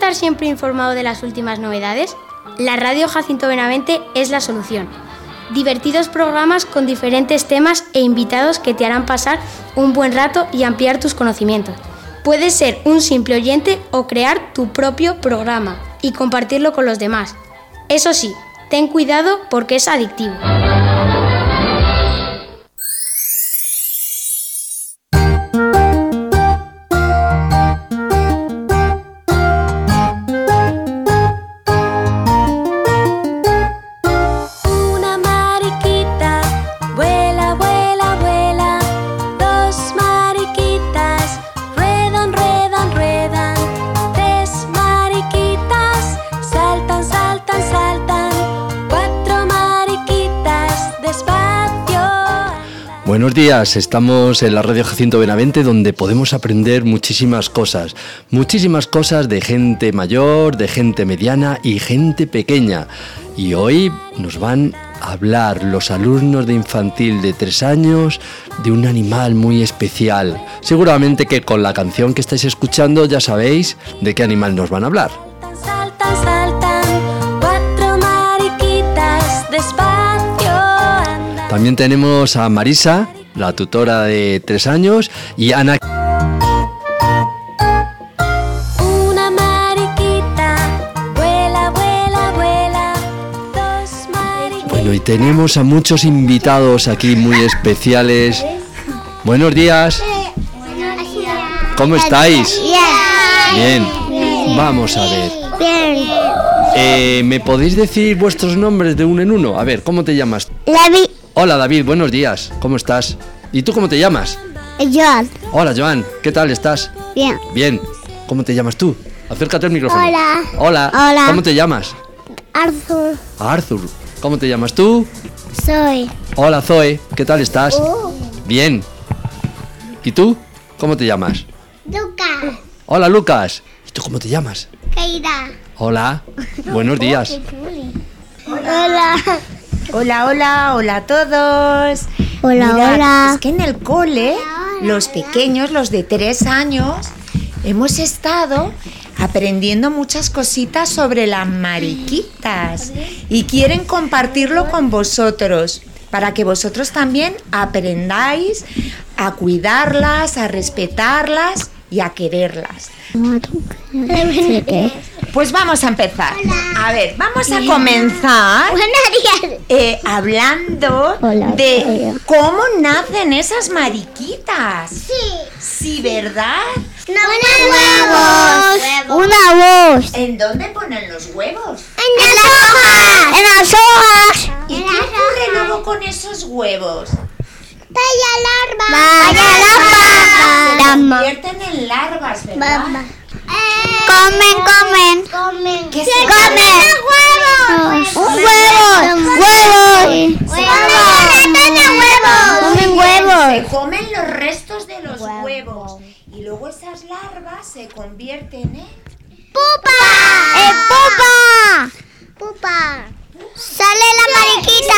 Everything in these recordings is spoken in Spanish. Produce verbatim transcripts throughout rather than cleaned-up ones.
estar siempre informado de las últimas novedades? La Radio Jacinto Benavente es la solución. Divertidos programas con diferentes temas e invitados que te harán pasar un buen rato y ampliar tus conocimientos. Puedes ser un simple oyente o crear tu propio programa y compartirlo con los demás. Eso sí, ten cuidado porque es adictivo. Buenos días, estamos en la Radio Jacinto Benavente donde podemos aprender muchísimas cosas, muchísimas cosas de gente mayor, de gente mediana y gente pequeña. Y hoy nos van a hablar los alumnos de infantil de tres años de un animal muy especial. Seguramente que con la canción que estáis escuchando ya sabéis de qué animal nos van a hablar. Saltan, saltan, cuatro mariquitas despacio. También tenemos a Marisa, la tutora de tres años, y Ana. Una mariquita, vuela, vuela, vuela, dos mariquitas. Bueno, y tenemos a muchos invitados aquí muy especiales. Buenos días. ¿Cómo estáis? Bien. Vamos a ver. Bien. Eh, ¿Me podéis decir vuestros nombres de uno en uno? A ver, ¿cómo te llamas? David. Hola David, buenos días. ¿Cómo estás? ¿Y tú cómo te llamas? Joan. Hola Joan, ¿qué tal estás? Bien. Bien. ¿Cómo te llamas tú? Acércate al micrófono. Hola. Hola. Hola. ¿Cómo te llamas? Arthur. Arthur. ¿Cómo te llamas tú? Soy. Hola Zoe, ¿qué tal estás? Uh. Bien. ¿Y tú? ¿Cómo te llamas? Luca. Hola Lucas. ¿Y tú cómo te llamas? Keira. Hola. Buenos días. Hola. Hola, hola, hola a todos. Hola, Mirad, hola. es que en el cole, los pequeños, los de tres años, hemos estado aprendiendo muchas cositas sobre las mariquitas y quieren compartirlo con vosotros para que vosotros también aprendáis a cuidarlas, a respetarlas y a quererlas. Pues vamos a empezar. A ver, vamos a comenzar eh, hablando Hola, de hola. cómo nacen esas mariquitas. Sí. Sí, ¿verdad? Una huevos. Una voz. ¿En dónde ponen los huevos? En las hojas. En las hojas. ¿Y qué ocurre luego con esos huevos? Vaya larva. Vaya Se larva. convierten en larvas, ¿verdad? Comen, comen. ¿Qué Se se comen huevos. Huevos. Huevos. Huevos. Comen Se huevos. comen los restos de los huevos. Y luego esas larvas se convierten en... ¡Pupa! ¡Eh, pupa! ¡Pupa! ¡Sale la mariquita!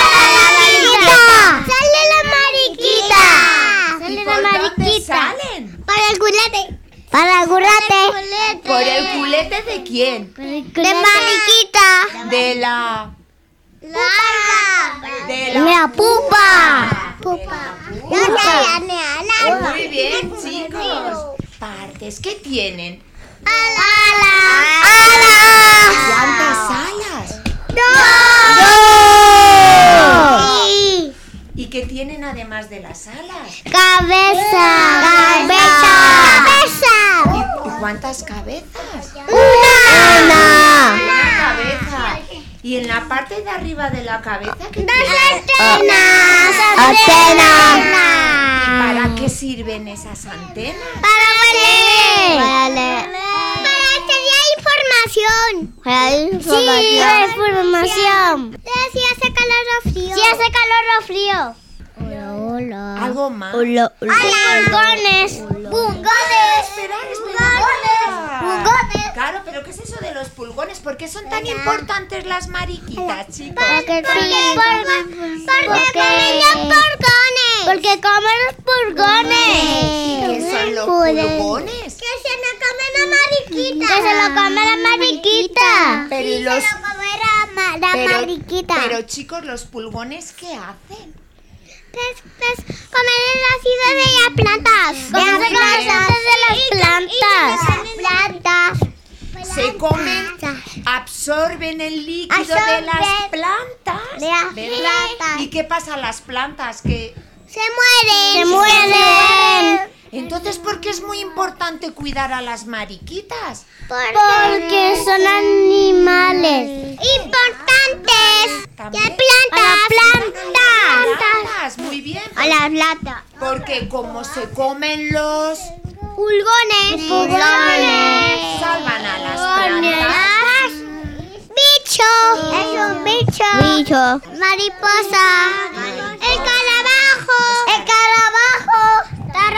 ¡Sale la mariquita! ¡Sale ¿Y la por dónde mariquita! salen? Para el culete. Para el culete. ¿Por el culete de quién? De mariquita. De la... Larva. De la... La pupa. Pupa. Muy bien, chicos. Partes, ¿qué tienen? ¡Ala! ¿Cuántas alas? ¡Dos! ¿Y qué tienen además de las alas? Cabeza. Cabeza. Cabeza. ¿Y, y cuántas cabezas? Una. Una cabeza. ¿Y en la parte de arriba de la cabeza qué tienen? Antenas. ¿Y para qué sirven esas antenas? Para leer. Para leer. Para tener información. Para información. Sí, para información. Si hace calor o frío. Si hace calor o frío. Hola, hola. ¿Algo más? Hola, hola. Pulgones. Pulgones. Espera, espera. Pulgones. Claro, pero ¿qué es eso de los pulgones? ¿Por qué son tan importantes las mariquitas, chicos? Porque sí. Porque comen los pulgones. Porque comen los pulgones. ¿Y qué son los pulgones? Que se nos comen la mariquita. mariquita. Que se lo come la mariquita. Pero y los... Se lo come la, ma- la pero, mariquita. pero chicos, ¿los pulgones qué hacen? Pues, pues, comer el ácido de las plantas. Muy Comer bien. el ácido de las plantas. plantas. Se comen, absorben el líquido de Absorben las plantas. de las ¿verdad? plantas. ¿Y qué pasa a las plantas? Que Se mueren. Se mueren. entonces, ¿por qué es muy importante cuidar a las mariquitas? Porque son animales importantes. También. ¿Qué plantas? Plantas. Plantas, muy bien. A las plantas. Porque como se comen los... Pulgones. Pulgones. salvan a las plantas. Bicho. Es un bicho. Bicho. Mariposa. El calabajo. El calabajo.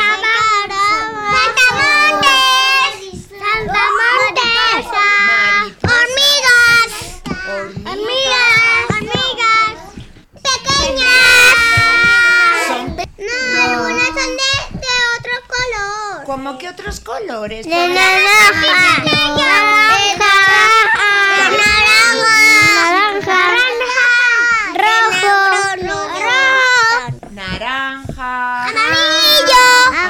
Saltamontes. Saltamontes. Hormigas. Hormigas. Hormigas. Pequeñas. Son pe- No, algunas son de, de otro color. ¿Cómo que otros colores? De naranja. Naranja. Naranja. Rojo. Rojo. Naranja. Amarillo.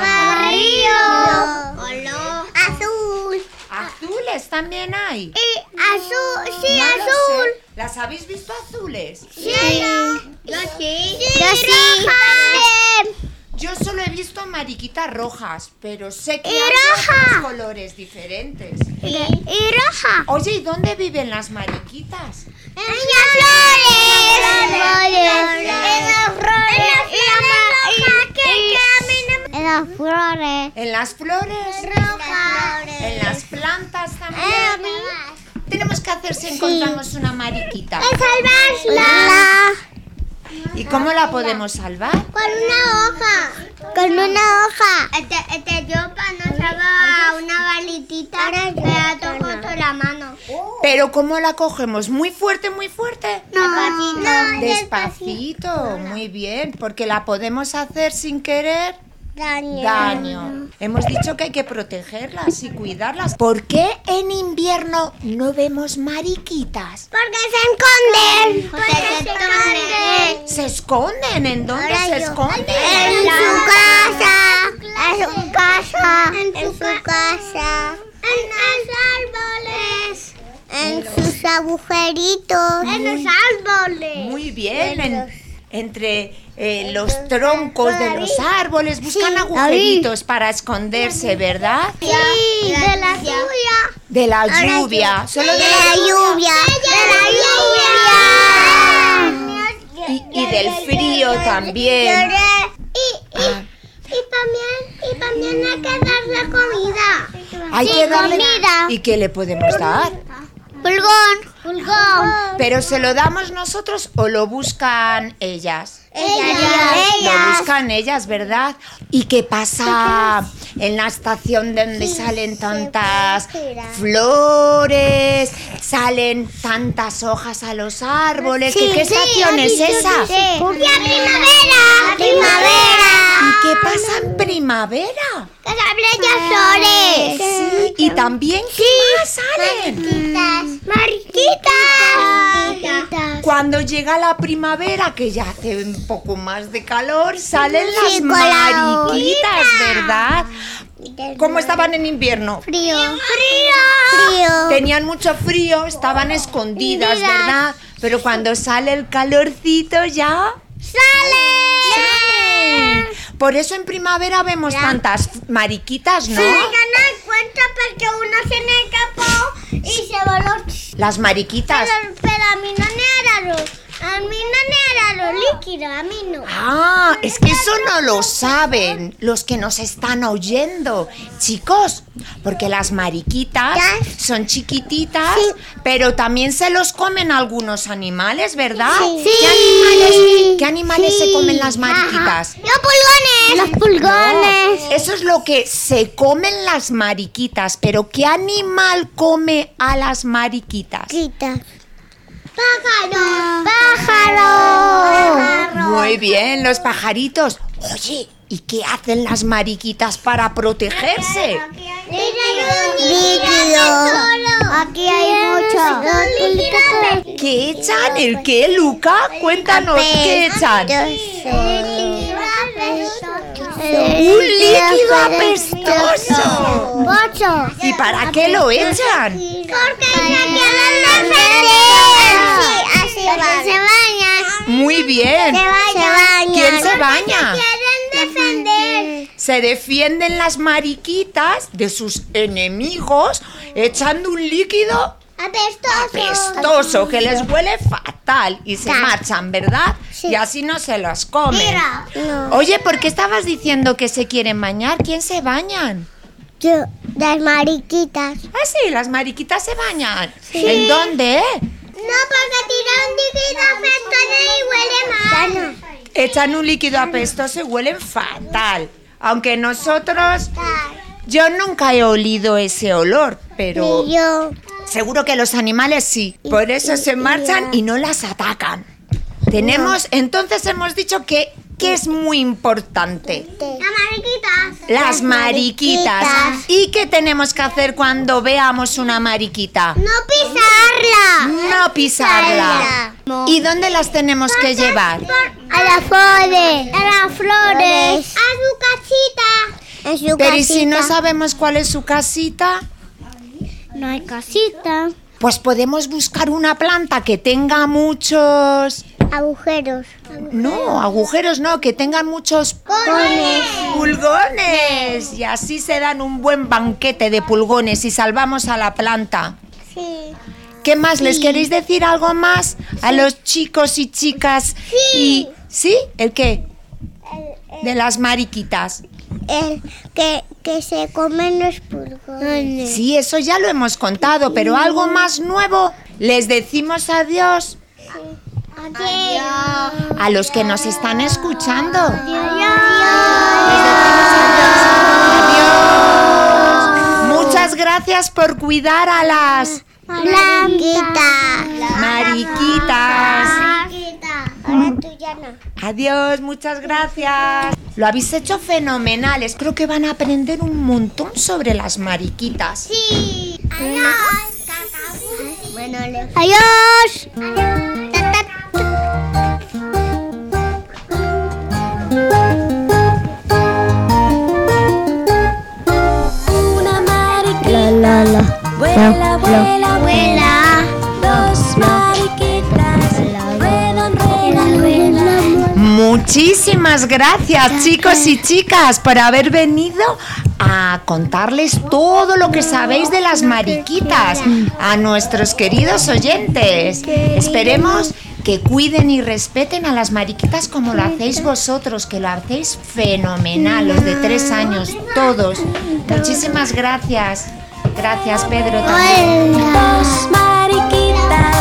Amarillo. Azul. Azules también hay. Y azul. Sí, No lo azul. sé. ¿Las habéis visto azules? Sí. Yo sí. Yo sí. Yo solo he visto mariquitas rojas, pero sé que Y hay roja. otros colores diferentes. Y, y roja. Oye, ¿y dónde viven las mariquitas? En las flores. En las flores. En las flores. En las flores, Rojas. en las plantas también. Tenemos que hacer si encontramos una mariquita. Salvarla. ¿Y cómo la podemos salvar? Con una hoja. Con una hoja. Este, este yo para no salvar una balitita, me la toco con la mano. Pero ¿cómo la cogemos? ¿Muy fuerte, muy fuerte? No, Despacito, muy bien, porque la podemos hacer sin querer Daño. daño. Hemos dicho que hay que protegerlas y cuidarlas. ¿Por qué en invierno no vemos mariquitas? Porque se esconden. Porque se esconden. ¿Se esconden? ¿En dónde se esconden? En su casa. En su casa. En su casa. En los árboles. En sus agujeritos. En los árboles. Muy bien, en- entre eh, los troncos de los árboles buscan Sí. agujeritos para esconderse, ¿verdad? Sí, de la lluvia. De la lluvia, solo de la lluvia. De la lluvia. y, y del frío también. Y, y, y también, y también hay que darle comida. Hay Sí, que darle. comida. ¿Y qué le podemos dar? Pulgón. Pulgón. ¿Pero se lo damos nosotros o lo buscan ellas? Ellas. Lo buscan ellas, ¿verdad? ¿Y qué pasa en la estación donde salen tantas flores, salen tantas hojas a los árboles? ¿Qué, qué estación es esa? La primavera. Primavera. ¿Y qué pasa en primavera? Que salen flores. Sí, y también ¿qué más salen? Mariquitas. Cuando llega la primavera, que ya hace un poco más de calor, salen las Sí, con la mariquitas, hojita. ¿verdad? ¿Cómo estaban en invierno? Frío. Frío. Frío. Tenían mucho frío, estaban escondidas, Escondidas. ¿verdad? Pero cuando sale el calorcito ya... ¡Sale! Por eso en primavera vemos tantas mariquitas, ¿no? Se dan cuenta porque uno se me escapó y se voló. Las mariquitas. Pero, pero a mí no me era lo, a mí no me era lo líquido, a mí no. Ah, es que eso no lo saben los que nos están oyendo. Chicos, porque las mariquitas son chiquititas, pero también se los comen algunos animales, ¿verdad? Sí. ¿Qué animales, qué animales se comen las mariquitas? Los pulgones. Los pulgones. No, eso es lo que se comen las mariquitas, pero ¿qué animal come a las mariquitas? Pájaro. Pájaro. Muy bien, los pajaritos. Oye, ¿y qué hacen las mariquitas para protegerse? Líquido. Aquí hay mucho. ¿Qué echan? ¿El qué, Luca? Cuéntanos, ¿qué echan? Un líquido apestoso. Ocho. ¿Y para qué lo echan? Porque se quieren defender. Así, así se bañan. Muy bien. Se bañan. ¿Quién se baña? Quieren defender. Se defienden las mariquitas de sus enemigos echando un líquido Apestoso. apestoso que les huele fatal y se Ta. marchan, ¿verdad? Sí. Y así no se los comen. Mira. No. Oye, ¿por qué estabas diciendo que se quieren bañar? ¿Quién se bañan? Yo, las mariquitas. Ah, sí, las mariquitas se bañan. Sí. ¿En dónde? No, porque tiran líquido apestoso y huele mal. Echan un líquido apestoso y huelen fatal. Aunque nosotros... Yo nunca he olido ese olor, pero Y yo. seguro que los animales sí. Por eso se marchan y no las atacan. Tenemos, entonces hemos dicho que, que es muy importante. Las mariquitas. Las mariquitas. mariquitas. ¿Y qué tenemos que hacer cuando veamos una mariquita? No pisarla. No pisarla. ¿Y dónde las tenemos que llevar? A las flores. A las flores. A su casita. En su Pero ¿y si no casita. sabemos cuál es su casita? No hay casita. Pues podemos buscar una planta que tenga muchos... Agujeros. No, agujeros no, que tengan muchos Pulgones. pulgones. Y así se dan un buen banquete de pulgones y salvamos a la planta. Sí. ¿Qué más? ¿Les queréis decir algo más a los chicos y chicas? Sí. Y, ¿sí? ¿El qué? De las mariquitas. El que, que se comen los pulgones. Sí, eso ya lo hemos contado, pero algo más nuevo. Les decimos adiós Adiós. a los que nos están escuchando. Adiós. Adiós. Muchas gracias por cuidar a las Mariquita. mariquitas. Ahora tú ya no. Adiós, muchas gracias. Lo habéis hecho fenomenales. Creo que van a aprender un montón sobre las mariquitas. Sí. Adiós. Bueno, adiós. Ta, ta, ta. Una mariquita La, la. vuela, vuela, Abuela. dos mariquitas ruedan, ruedan, ruedan. Muchísimas gracias, chicos y chicas, por haber venido a contarles todo lo que sabéis de las mariquitas a nuestros queridos oyentes. Esperemos que cuiden y respeten a las mariquitas como lo hacéis vosotros, que lo hacéis fenomenal, los de tres años, todos. Muchísimas gracias. Gracias, Pedro, también. Dos mariquitas